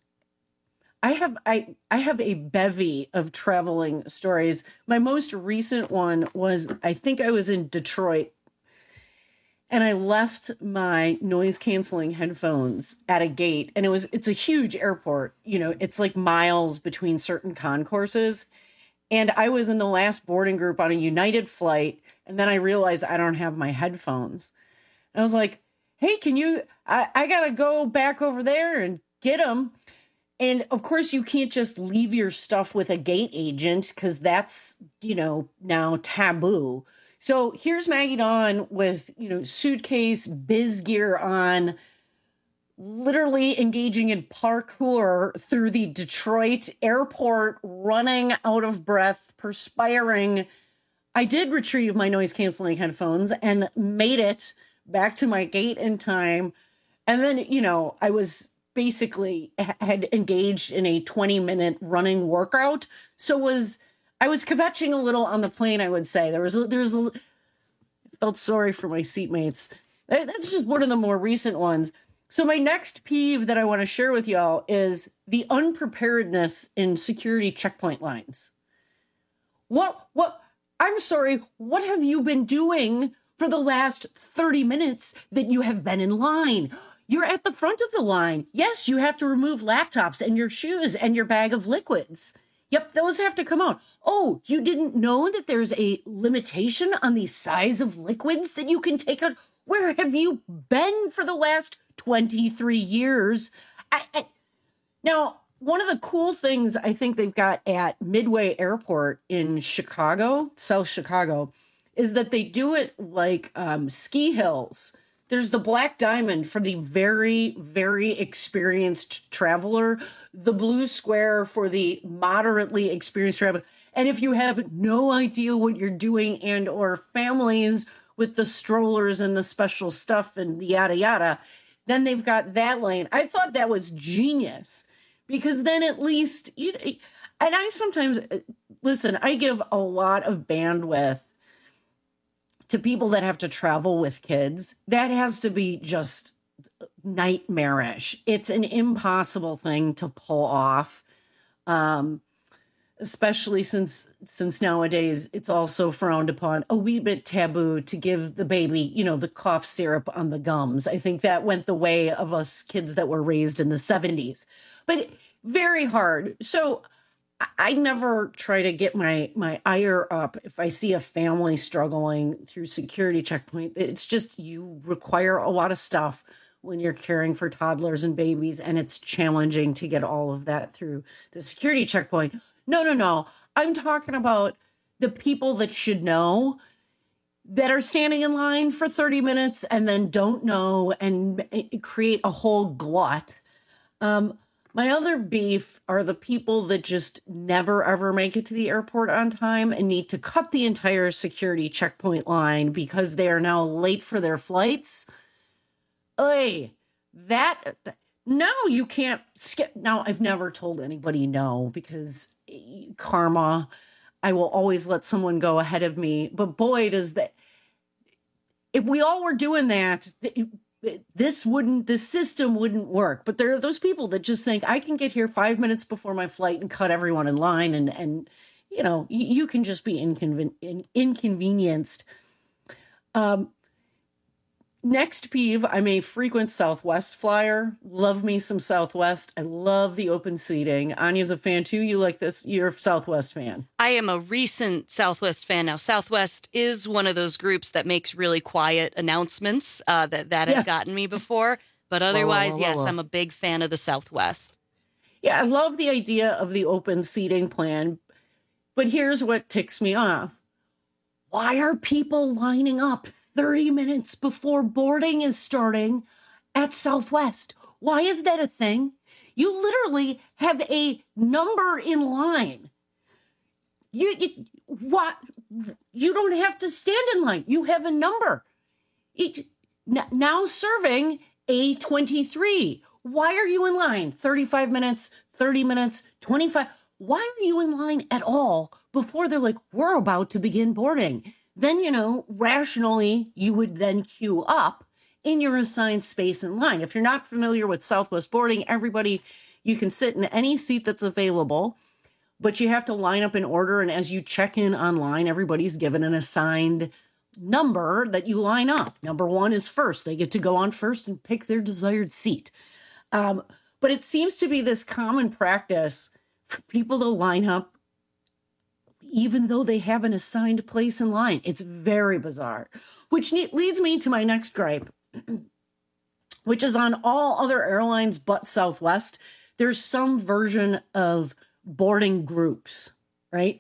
I have I I have a bevy of traveling stories. My most recent one was, I think I was in Detroit. And I left my noise canceling headphones at a gate, and it was, it's a huge airport. You know, it's like miles between certain concourses. And I was in the last boarding group on a United flight. And then I realized I don't have my headphones. And I was like, hey, can you, I, I got to go back over there and get them. And of course you can't just leave your stuff with a gate agent because that's, you know, now taboo. So here's Maggie Dawn with, you know, suitcase, biz gear on, literally engaging in parkour through the Detroit airport, running out of breath, perspiring. I did retrieve my noise canceling headphones and made it back to my gate in time. And then, you know, I was basically had engaged in a twenty minute running workout. So was I was kvetching a little on the plane, I would say. There was, there's a, I felt sorry for my seatmates. That's just one of the more recent ones. So my next peeve that I want to share with y'all is the unpreparedness in security checkpoint lines. What, what, I'm sorry, what have you been doing for the last thirty minutes that you have been in line? You're at the front of the line. Yes, you have to remove laptops and your shoes and your bag of liquids. Yep, those have to come out. Oh, you didn't know that there's a limitation on the size of liquids that you can take out? Where have you been for the last twenty-three years? I, I, now, one of the cool things I think they've got at Midway Airport in Chicago, South Chicago, is that they do it like um, ski hills. there's the Black Diamond for the very, very experienced traveler, the Blue Square for the moderately experienced traveler. And if you have no idea what you're doing and or families with the strollers and the special stuff and the yada yada, then they've got that lane. I thought that was genius because then at least, you, and I sometimes, listen, I give a lot of bandwidth to people that have to travel with kids. That has to be just nightmarish. It's an impossible thing to pull off. Um, especially since since nowadays it's also frowned upon, a wee bit taboo to give the baby, you know, the cough syrup on the gums. I think that went the way of us kids that were raised in the seventies. But very hard. So I never try to get my my ire up if I see a family struggling through security checkpoint. It's just you require a lot of stuff when you're caring for toddlers and babies, and it's challenging to get all of that through the security checkpoint. No, no, no. I'm talking about the people that should know that are standing in line for thirty minutes and then don't know and create a whole glut. Um, my other beef are the people that just never, ever make it to the airport on time and need to cut the entire security checkpoint line because they are now late for their flights. Oy, that... No, you can't skip. Now, I've never told anybody no because karma, I will always let someone go ahead of me. But boy, does that, if we all were doing that, this wouldn't, this system wouldn't work. But there are those people that just think I can get here five minutes before my flight and cut everyone in line. And, and you know, you, you can just be inconven- inconvenienced. Um, Next peeve, I'm a frequent Southwest flyer. Love me some Southwest. I love the open seating. Anya's a fan too. You like this? You're a Southwest fan. I am a recent Southwest fan now. Southwest is one of those groups that makes really quiet announcements. Uh, that that has yeah. gotten me before. But otherwise, whoa, whoa, whoa, yes, whoa. I'm a big fan of the Southwest. Yeah, I love the idea of the open seating plan. But here's what ticks me off. Why are people lining up thirty minutes before boarding is starting at Southwest? Why is that a thing? You literally have a number in line. You, you what? You don't have to stand in line. You have a number. It, now serving A twenty-three. Why are you in line? thirty-five minutes, thirty minutes, twenty-five. Why are you in line at all before they're like, we're about to begin boarding? Then, you know, rationally, you would then queue up in your assigned space in line. If you're not familiar with Southwest boarding, everybody, you can sit in any seat that's available, but you have to line up in order. And as you check in online, everybody's given an assigned number that you line up. Number one is first. They get to go on first and pick their desired seat. Um, but it seems to be this common practice for people to line up even though they have an assigned place in line. It's very bizarre, which leads me to my next gripe, which is on all other airlines but Southwest. There's some version of boarding groups, right?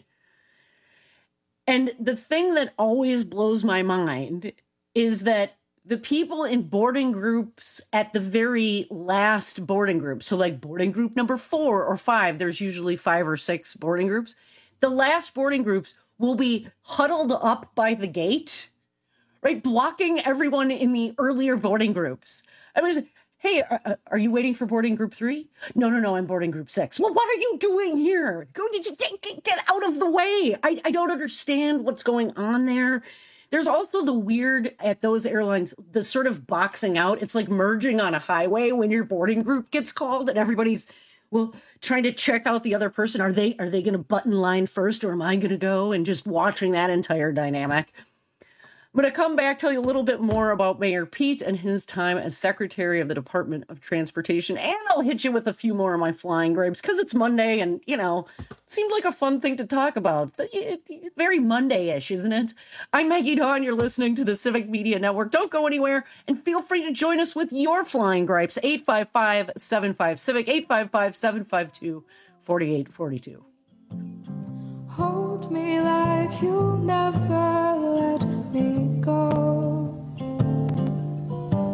And the thing that always blows my mind is that the people in boarding groups at the very last boarding group, so like boarding group number four or five, there's usually five or six boarding groups. The last boarding groups will be huddled up by the gate, right? Blocking everyone in the earlier boarding groups. I was, hey, are, are you waiting for boarding group three? No, no, no, I'm boarding group six. Well, what are you doing here? Go, get, get out of the way. I, I don't understand what's going on there. There's also the weird at those airlines, the sort of boxing out. It's like merging on a highway when your boarding group gets called and everybody's, well, trying to check out the other person. Are they are they going to button line first, or am I going to go? And just watching that entire dynamic. I'm going to come back, tell you a little bit more about Mayor Pete and his time as Secretary of the Department of Transportation. And I'll hit you with a few more of my flying grapes because it's Monday and, you know, it seemed like a fun thing to talk about. It's very Monday-ish, isn't it? I'm Maggie Dawn. You're listening to the Civic Media Network. Don't go anywhere and feel free to join us with your flying gripes. eight five five, seven five, CIVIC, eight five five, seven five two, four eight four two. Hold me like you'll never let me go.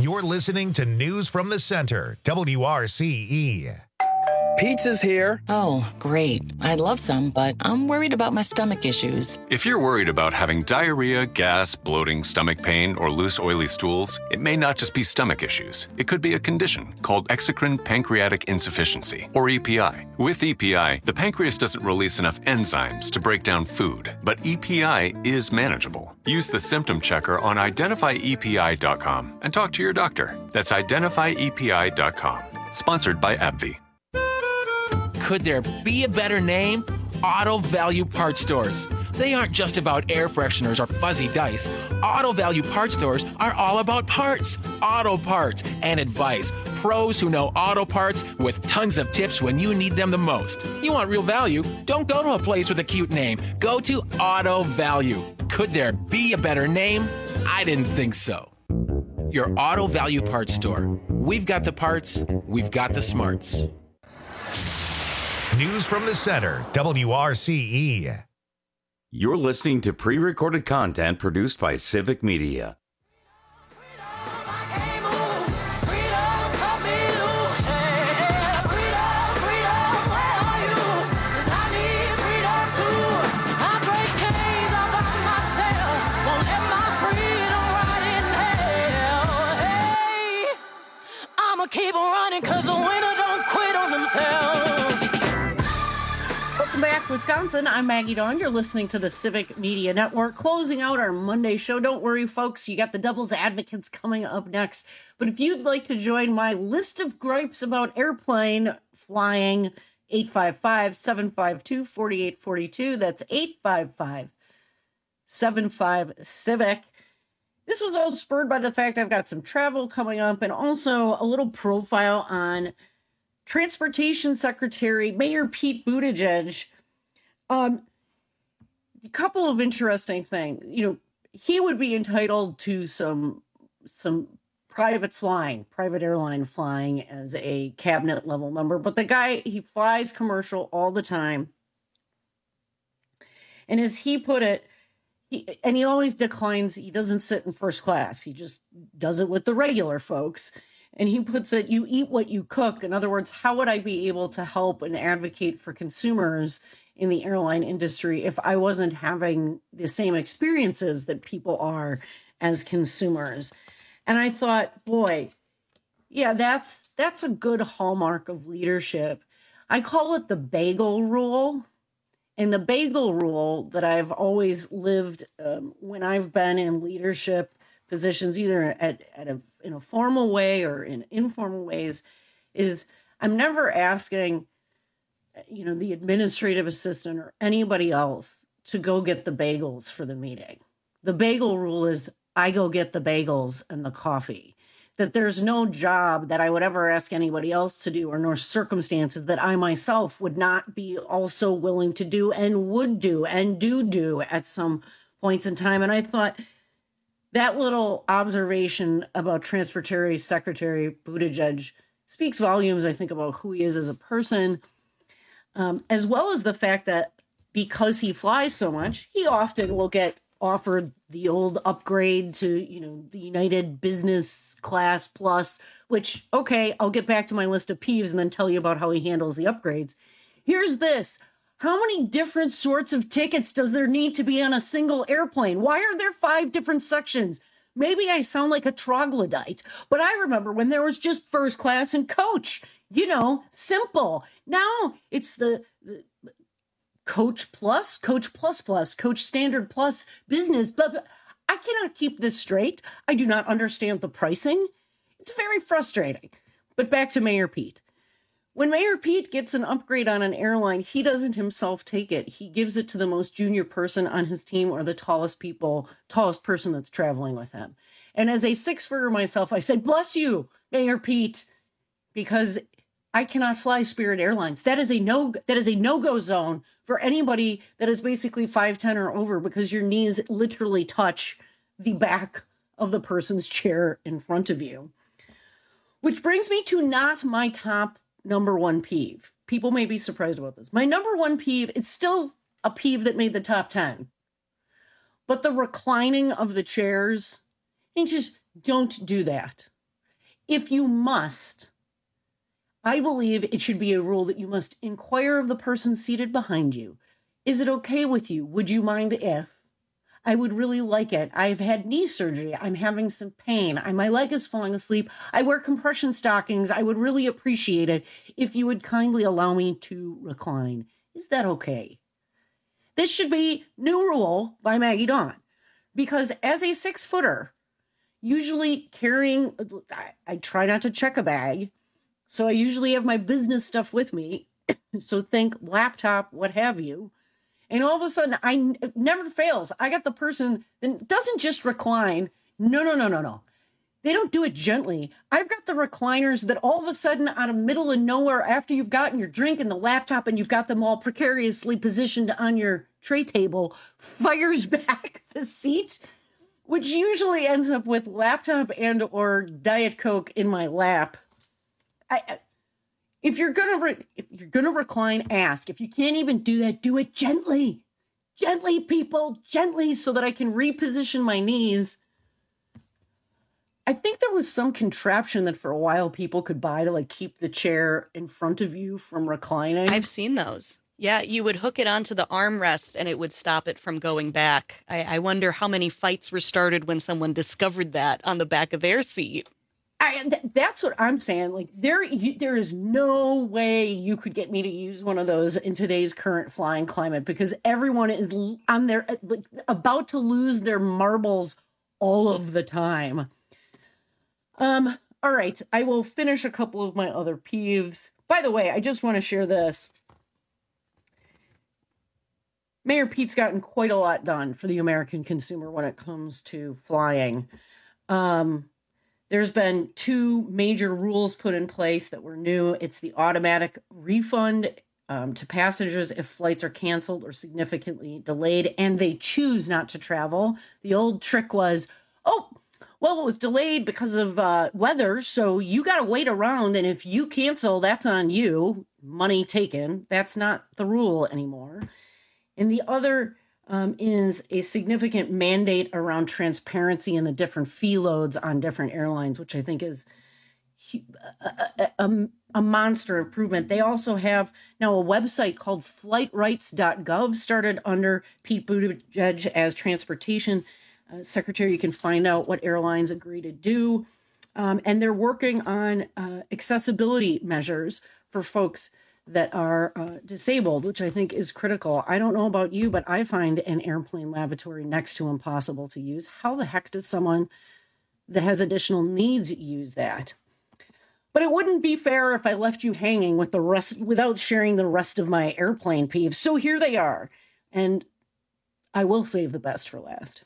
You're listening to News from the Center, W R C E. Pizza's here. Oh, great. I'd love some, but I'm worried about my stomach issues. If you're worried about having diarrhea, gas, bloating, stomach pain, or loose, oily stools, it may not just be stomach issues. It could be a condition called exocrine pancreatic insufficiency, or E P I. With E P I, the pancreas doesn't release enough enzymes to break down food, but E P I is manageable. Use the symptom checker on identify E P I dot com and talk to your doctor. That's identify E P I dot com. Sponsored by AbbVie. Could there be a better name? Auto Value Parts Stores. They aren't just about air fresheners or fuzzy dice. Auto Value Parts Stores are all about parts, auto parts, and advice. Pros who know auto parts with tons of tips when you need them the most. You want real value? Don't go to a place with a cute name. Go to Auto Value. Could there be a better name? I didn't think so. Your Auto Value Parts Store. We've got the parts, we've got the smarts. News from the Center, W R C E. You're listening to pre-recorded content produced by Civic Media. I'ma keep on running cause the winner don't quit on themselves. Welcome back, Wisconsin. I'm Maggie Dawn. You're listening to the Civic Media Network, closing out our Monday show. Don't worry, folks. You got the Devil's Advocates coming up next. But if you'd like to join my list of gripes about airplane flying, eight five five, seven five two, four eight four two. That's eight five five, seven five, CIVIC. This was all spurred by the fact I've got some travel coming up and also a little profile on Transportation Secretary Mayor Pete Buttigieg. Um, a couple of interesting things. You know, he would be entitled to some some private flying, private airline flying as a cabinet level member, but the guy, he flies commercial all the time. And as he put it, he, and he always declines, he doesn't sit in first class. He just does it with the regular folks. And he puts it, you eat what you cook. In other words, how would I be able to help and advocate for consumers in the airline industry if I wasn't having the same experiences that people are as consumers? And I thought, boy, yeah, that's that's a good hallmark of leadership. I call it the bagel rule. And the bagel rule that I've always lived um, when I've been in leadership positions, either at, at a, in a formal way or in informal ways, is I'm never asking, you know, the administrative assistant or anybody else to go get the bagels for the meeting. The bagel rule is I go get the bagels and the coffee. That there's no job that I would ever ask anybody else to do, or nor circumstances that I myself would not be also willing to do and would do and do do at some points in time. And I thought that little observation about Transportation Secretary Buttigieg speaks volumes, I think, about who he is as a person, um, as well as the fact that because he flies so much, he often will get offered the old upgrade to, you know, the United Business Class Plus, which, okay, I'll get back to my list of peeves and then tell you about how he handles the upgrades. Here's this. How many different sorts of tickets does there need to be on a single airplane? Why are there five different sections? Maybe I sound like a troglodyte, but I remember when there was just first class and coach. You know, simple. Now it's the, the Coach Plus, Coach Plus Plus, Coach Standard Plus, Business, blah, blah. I cannot keep this straight. I do not understand the pricing. It's very frustrating. But back to Mayor Pete. When Mayor Pete gets an upgrade on an airline, he doesn't himself take it. He gives it to the most junior person on his team or the tallest people, tallest person that's traveling with him. And as a six-footer myself, I said, bless you, Mayor Pete, because I cannot fly Spirit Airlines. That is a no, that is a no-go zone for anybody that is basically five ten or over, because your knees literally touch the back of the person's chair in front of you. Which brings me to not my top number one peeve. People may be surprised about this. My number one peeve, it's still a peeve that made the top ten. But the reclining of the chairs, and just don't do that. If you must, I believe it should be a rule that you must inquire of the person seated behind you. Is it okay with you? Would you mind if? I would really like it. I've had knee surgery. I'm having some pain. I, my leg is falling asleep. I wear compression stockings. I would really appreciate it if you would kindly allow me to recline. Is that okay? This should be new rule by Maggie Dawn. Because as a six-footer, usually carrying, I, I try not to check a bag. So I usually have my business stuff with me. So think laptop, what have you. And all of a sudden, I it never fails. I got the person that doesn't just recline. No, no, no, no, no. They don't do it gently. I've got the recliners that all of a sudden, out of middle of nowhere, after you've gotten your drink and the laptop and you've got them all precariously positioned on your tray table, fires back the seat, which usually ends up with laptop and or Diet Coke in my lap. I... I If you're gonna re- if you're gonna recline, ask. If you can't even do that, do it gently, gently, people, gently, so that I can reposition my knees. I think there was some contraption that for a while people could buy to like keep the chair in front of you from reclining. I've seen those. Yeah, you would hook it onto the armrest and it would stop it from going back. I, I wonder how many fights were started when someone discovered that on the back of their seat. I, th- that's what I'm saying. Like there, you, there is no way you could get me to use one of those in today's current flying climate because everyone is on their like, about to lose their marbles all of the time. Um. All right, I will finish a couple of my other peeves. By the way, I just want to share this. Mayor Pete's gotten quite a lot done for the American consumer when it comes to flying. Um. There's been two major rules put in place that were new. It's the automatic refund um, to passengers if flights are canceled or significantly delayed and they choose not to travel. The old trick was, oh, well, it was delayed because of uh, weather, so you got to wait around. And if you cancel, that's on you. Money taken. That's not the rule anymore. And the other Um, is a significant mandate around transparency in the different fee loads on different airlines, which I think is a, a, a monster improvement. They also have now a website called flight rights dot gov started under Pete Buttigieg as transportation uh, secretary. You can find out what airlines agree to do. Um, and they're working on uh, accessibility measures for folks that are uh, disabled, which I think is critical. I don't know about you, but I find an airplane lavatory next to impossible to use. How the heck does someone that has additional needs use that? But it wouldn't be fair if I left you hanging with the rest without sharing the rest of my airplane peeves. So here they are. And I will save the best for last.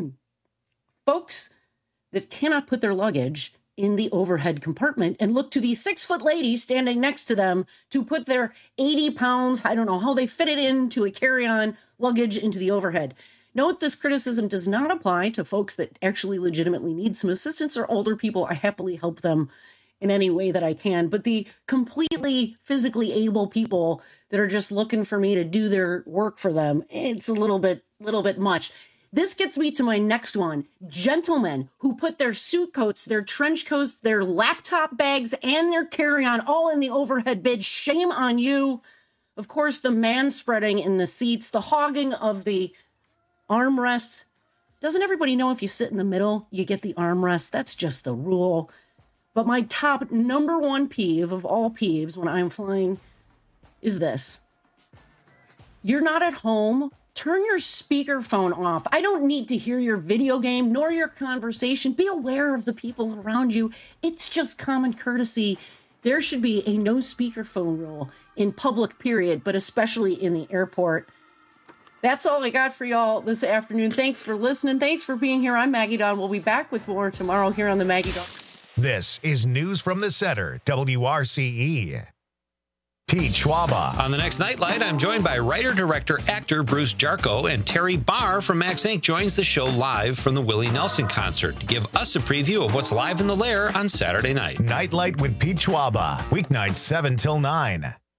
Folks that cannot put their luggage in the overhead compartment and look to the six-foot lady standing next to them to put their eighty pounds, I don't know how they fit it into a carry-on luggage into the overhead. Note this criticism does not apply to folks that actually legitimately need some assistance or older people. I happily help them in any way that I can. But the completely physically able people that are just looking for me to do their work for them, it's a little bit, little bit much. This gets me to my next one. Gentlemen who put their suit coats, their trench coats, their laptop bags, and their carry-on all in the overhead bin. Shame on you. Of course, the man-spreading in the seats, the hogging of the armrests. Doesn't everybody know if you sit in the middle, you get the armrest? That's just the rule. But my top number one peeve of all peeves when I'm flying is this. You're not at home. Turn your speakerphone off. I don't need to hear your video game nor your conversation. Be aware of the people around you. It's just common courtesy. There should be a no speakerphone rule in public, period, but especially in the airport. That's all I got for y'all this afternoon. Thanks for listening. Thanks for being here. I'm Maggie Dawn. We'll be back with more tomorrow here on the Maggie Dawn. This is News from the Center, W R C E. Pete Schwaba. On the next Nightlight, I'm joined by writer, director, actor Bruce Jarko, and Terry Barr from Max Incorporated joins the show live from the Willie Nelson concert to give us a preview of what's live in the Lair on Saturday night. Nightlight with Pete Schwaba, weeknights seven till nine.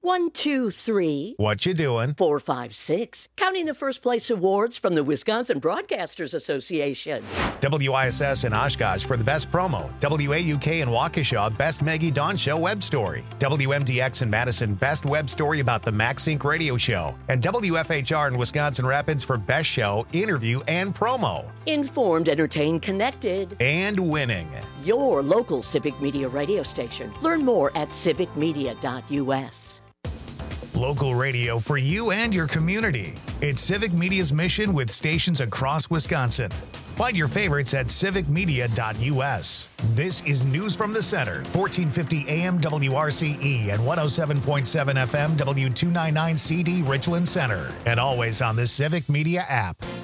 One, two, three. What you doing? Four, five, six. Counting the first place awards from the Wisconsin Broadcasters Association. W I S S in Oshkosh for the best promo. W A U K in Waukesha, best Maggie Dawn Show web story. W M D X in Madison, best web story about the MaxSync radio show. And W F H R in Wisconsin Rapids for best show, interview, and promo. Informed, entertained, connected. And winning. Your local Civic Media radio station. Learn more at civic media dot U S. Local radio for you and your community. It's Civic Media's mission with stations across Wisconsin. Find your favorites at civic media dot U S. This is News from the Center, fourteen fifty A M W R C E and one oh seven point seven F M W two ninety-nine C D Richland Center. And always on the Civic Media app.